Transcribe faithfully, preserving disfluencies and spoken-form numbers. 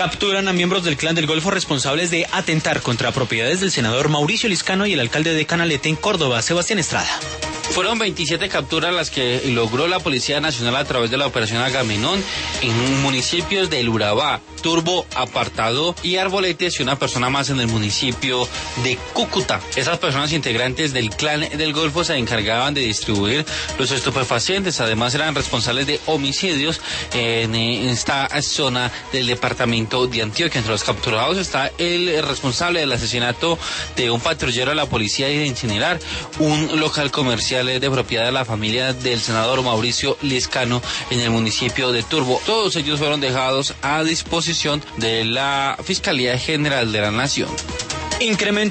Capturan a miembros del Clan del Golfo responsables de atentar contra propiedades del senador Mauricio Liscano y el alcalde de Canalete en Córdoba, Sebastián Estrada. Fueron veintisiete capturas las que logró la Policía Nacional a través de la operación Agamenón en municipios del Urabá, Turbo, Apartado y Arboletes y una persona más en el municipio de Cúcuta. Esas personas integrantes del Clan del Golfo se encargaban de distribuir los estupefacientes, además eran responsables de homicidios en esta zona del departamento de Antioquia. Entre los capturados está el responsable del asesinato de un patrullero de la policía y de incinerar un local comercial de propiedad de la familia del senador Mauricio Liscano en el municipio de Turbo. Todos ellos fueron dejados a disposición de la Fiscalía General de la Nación. Incremento